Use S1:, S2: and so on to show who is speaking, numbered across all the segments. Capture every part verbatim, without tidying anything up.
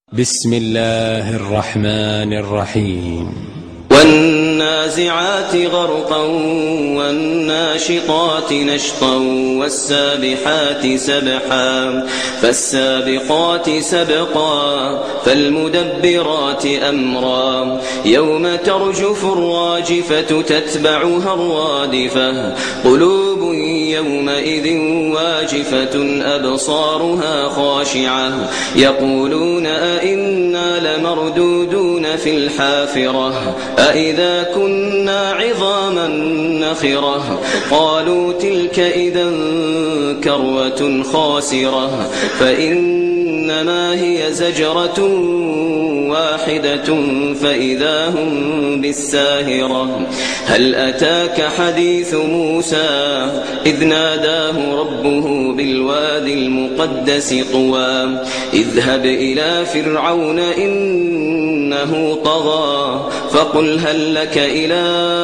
S1: بسم الله الرحمن الرحيم.
S2: والنازعات غرقا والناشطات نشطا والسابحات سبحا فالسابقات سبقا فالمدبرات أمرا يوم ترجف الراجفة تتبعها الرادفة قلوب يومئذ واجفة أبصارها خاشعة يقولون أئنا لمردودون في الحافرة أئذا كنا عظاما نخرة قالوا تلك إذا كروة خاسرة فإنما هي زجرة واحدة فإذا هم بالساهرة هل أتاك حديث موسى إذ ناداه ربه بالوادي المقدس طوى اذهب إلى فرعون إنه طغى فقل هل لك إلى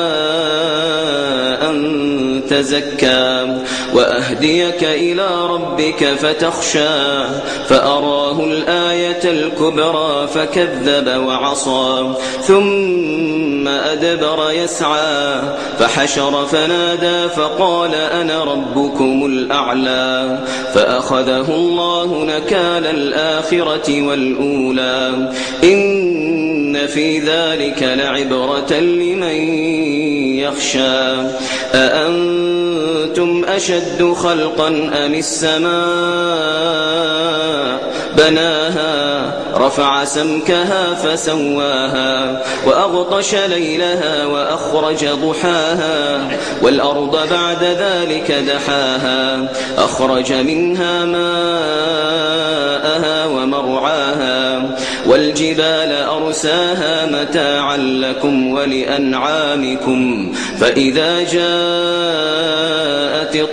S2: أن تزكى وأهديك إلى ربك فتخشى فأراه الآية الكبرى فكذب وعصى ثم أدبر يسعى فحشر فنادى فقال أنا ربكم الأعلى فأخذه الله نكال الآخرة والأولى إن في ذلك لعبرة لمن يخشى أأنتم أشد خلقا أم السماء بناها رفع سمكها فسواها وأغطش ليلها وأخرج ضحاها والأرض بعد ذلك دحاها أخرج منها ماءها ومرعاها والجبال أرساها متاعا لكم ولأنعامكم فإذا جاءت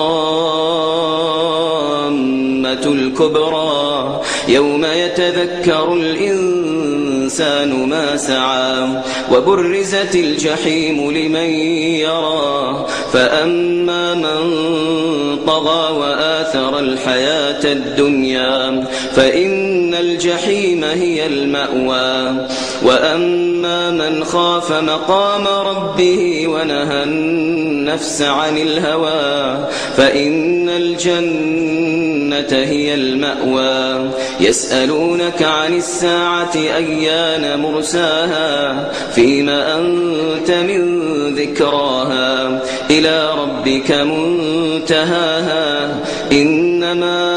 S2: الطامة الكبرى يوم يتذكر الإنسان ما سعى وبرزت الجحيم لمن يرى فأما من طغى وآثر الحياة الدنيا فإن الجحيم هي المأوى وأما من خاف مقام ربه ونهى النفس عن الهوى فإن الجنة هي المأوى يسألونك عن الساعة أيان مرساها فيما أنت من ذكراها إلى ربك منتهاها إنما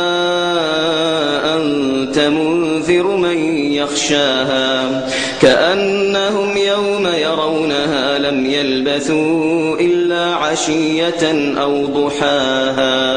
S2: أنت منذر من يخشاها كأنهم يوم يرونها لم يلبثوا إلا عشية أو ضحاها.